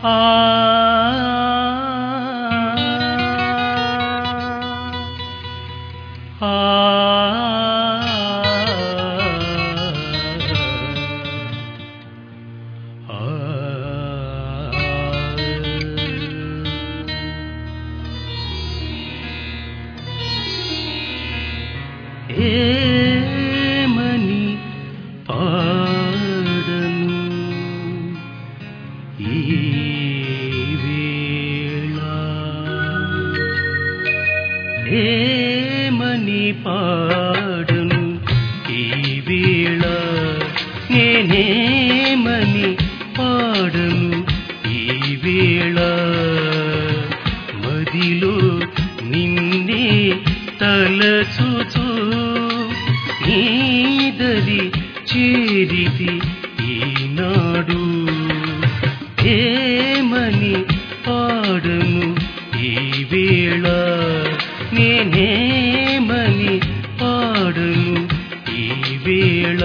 ఆ ఆ ఏమని పాడను ఈ వేళ, ఏమని పాడను ఈ వేళ, నేనేమని పాడను ఈ వేళ, మదిలో నిన్నే తలచుచు నీదరి చేరితి ఈనాడు, ఏమని పాడను ఈ వేళ, నేనేమని పాడను ఈ వేళ.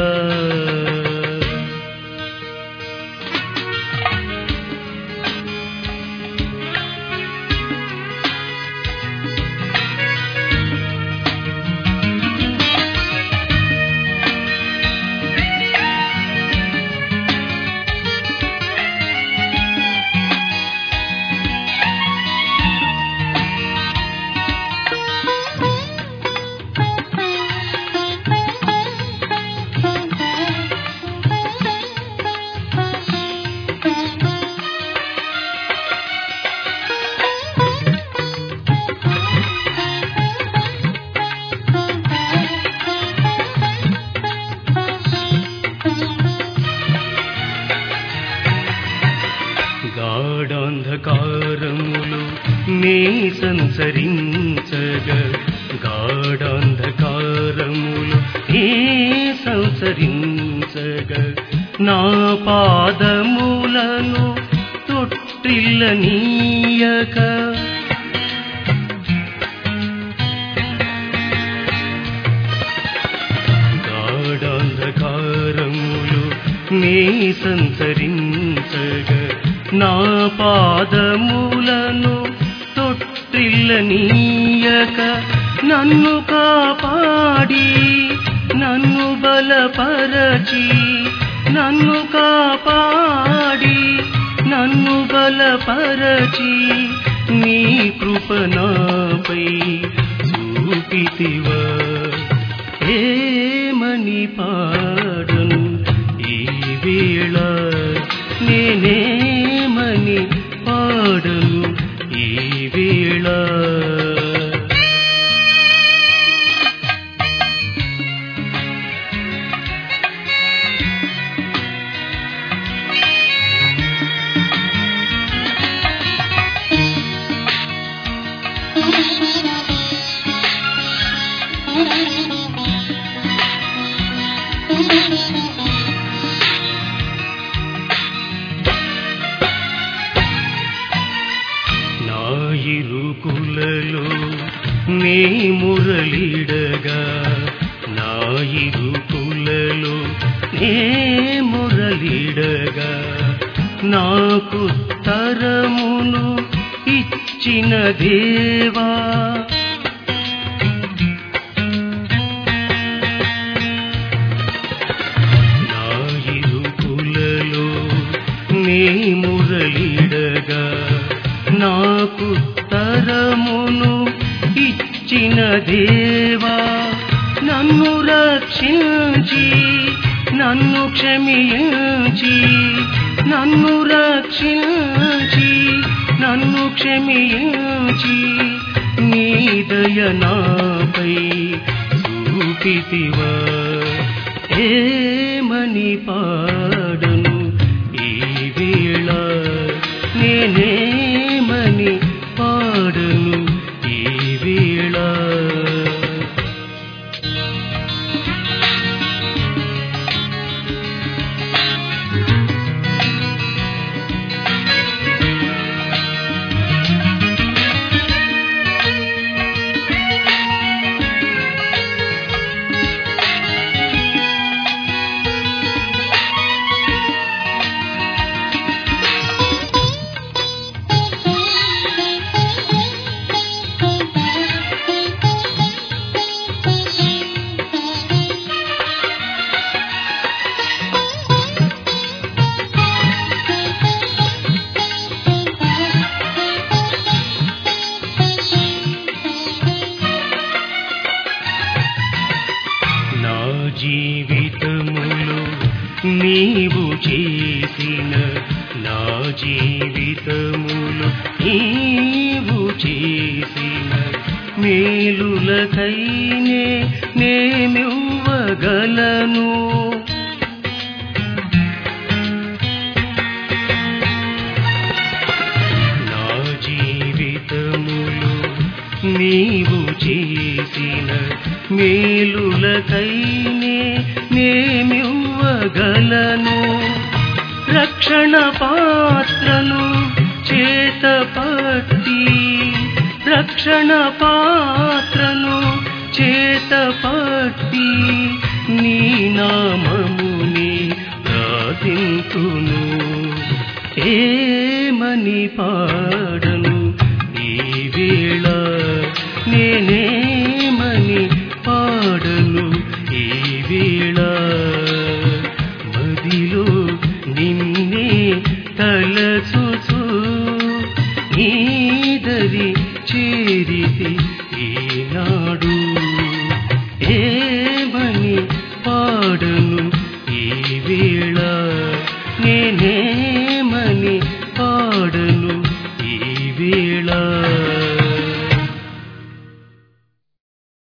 గాఢాంధకారములు నే సంచరించగ, గాఢాంధకారములు నే సంచరించగ, నా పాదములను తొట్టిల్లనీయక, గాఢాంధకారములు నే సంచరించగ, నా పాదములను తొట్టిల్లనీయక, నన్ను కాపాడి నన్ను బలపరచి, నన్ను కాపాడి నన్ను బలపరచి, నీ కృప నాపై చూపితివా, ఏమని పాడను ఈ వేళ, నేనేమని పాడను ఈ వేళ. నా ఇరుకులలో నే మురళిడగా, నా ఇరుకులలో నే మురళిడగా, నాకు తరమును ఇచ్చిన దేవా, నా ఇరుకులలో నే మురళిడగా, నాకు తరమును ఇచ్చిన దేవా, నన్ను రక్షించి నన్ను క్షమించి, నన్ను రక్షించి నన్ను క్షమించి, నీ దయ నాపై చూపితివా, ఏమని పాడను ఈ వేళ, నేనేమని పాడను ఈ వేళ. జీవితములో నీవు చేసిన నా జీవితములో నీవు చేసిన మేలులకైనే నేమివ్వగలను నా జీవితములో నీవు చేసిన మేలులకైనే నేమివ్వగలను రక్షణ పాత్రను చేతపట్టి రక్షణ పాత్రను చేతపట్టి నీ నామముని ప్రార్థింతును ఏమని పాడ